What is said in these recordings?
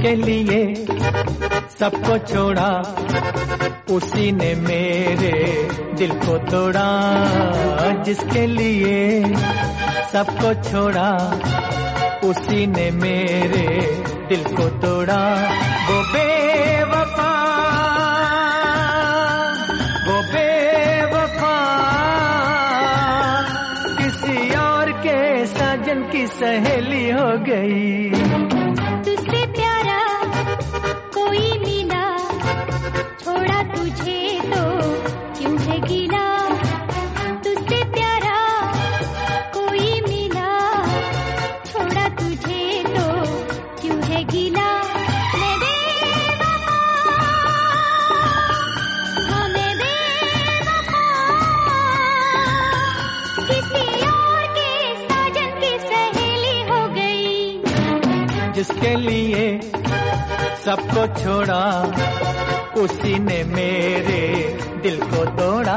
जिसके लिए सबको छोड़ा उसी ने मेरे दिल को तोड़ा। जिसके लिए सबको छोड़ा उसी ने मेरे दिल को तोड़ा। वो बेवफा किसी और के साजन की सहेली हो गई। तुझसे प्यारा कोई मिला, छोड़ा तुझे तो क्यों है गिला। तुझसे प्यारा कोई मिला, छोड़ा तुझे तो क्यों है गिला। मैं बेवफा, हाँ मैं बेवफा, किसी और के साजन की सहेली हो गई। जिसके लिए सबको छोड़ा उसी ने मेरे दिल को तोड़ा।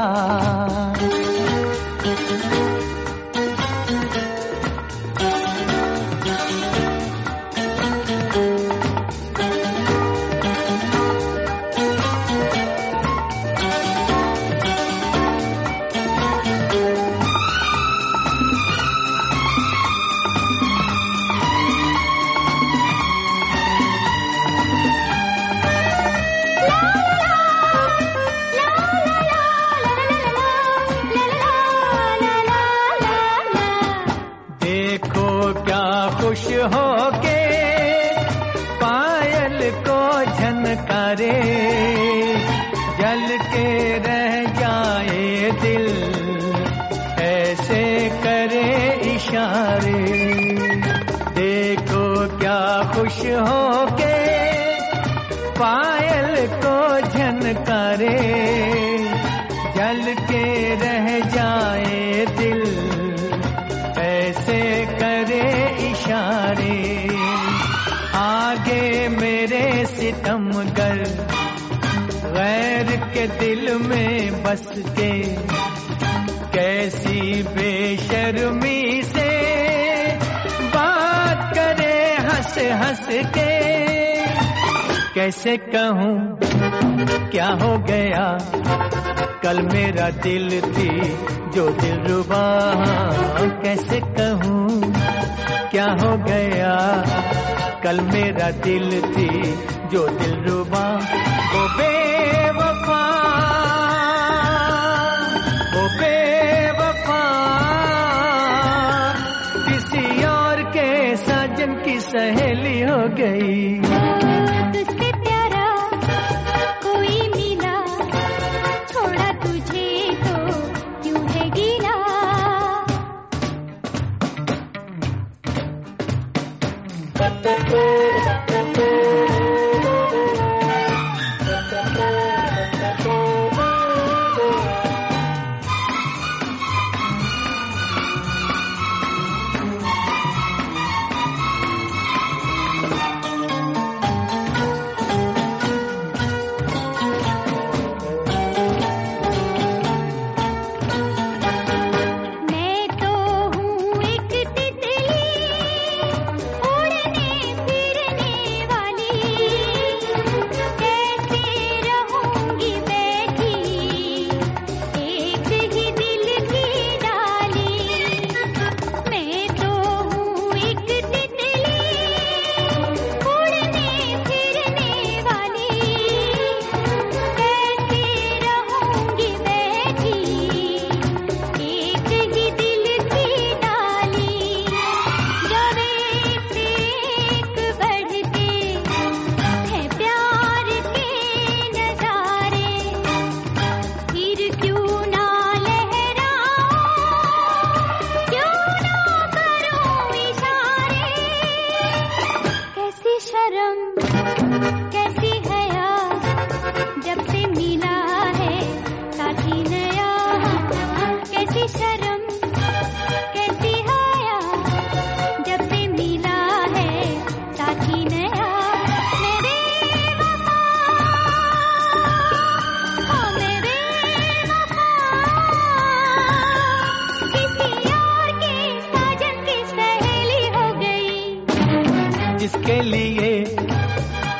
खुश हो के पायल को झनकारे, जल के रह जाए दिल ऐसे करे इशारे। देखो क्या खुश हो के पायल को झनकारे, जल के रह जाए दिल ऐसे करे इशारे। आगे मेरे सितमगर गैर के दिल में बस के, कैसी बेशर्मी से बात करे हंस हंस के। कैसे कहूँ क्या हो गया, कल मेरा दिल थी जो दिलरुबा। कैसे कहूँ क्या हो गया, कल मेरा दिल थी जो दिलरुबा। वो बेवफा किसी और के साजन की सहेली हो गई। तुझसे प्यारा कोई मिला, छोड़ा तुझे तो क्यों है गिला।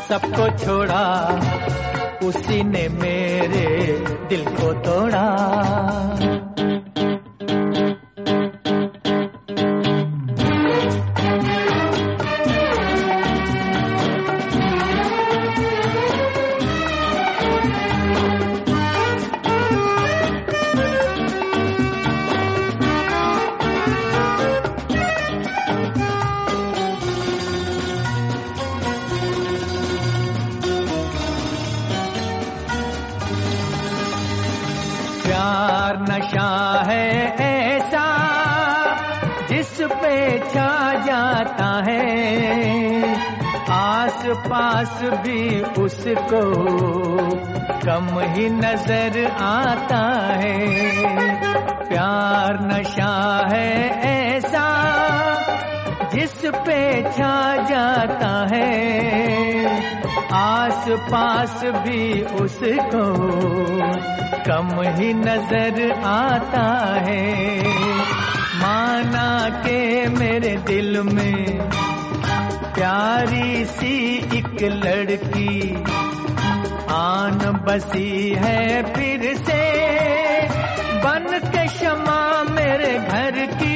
सबको छोड़ा, उसी ने मेरे दिल को तोड़ा। प्यार नशा है ऐसा जिस पे छा जाता है, आस पास भी उसको कम ही नजर आता है। प्यार नशा है ऐसा जिस पे छा जाता है, आस पास भी उसको कम ही नजर आता है। माना के मेरे दिल में प्यारी सी एक लड़की आन बसी है फिर से, बन के शमा मेरे घर की।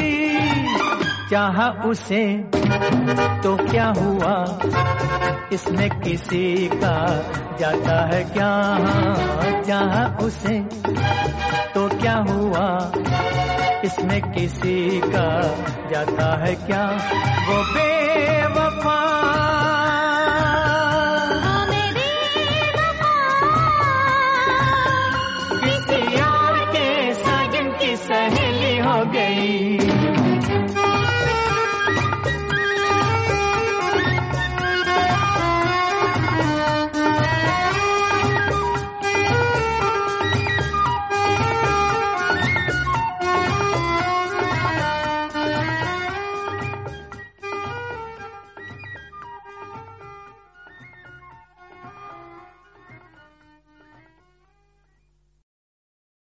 चाहा उसे तो क्या हुआ, इसमें किसी का जाता है क्या। चाहा उसे तो क्या हुआ, इसमें किसी का जाता है क्या। वो बेवफा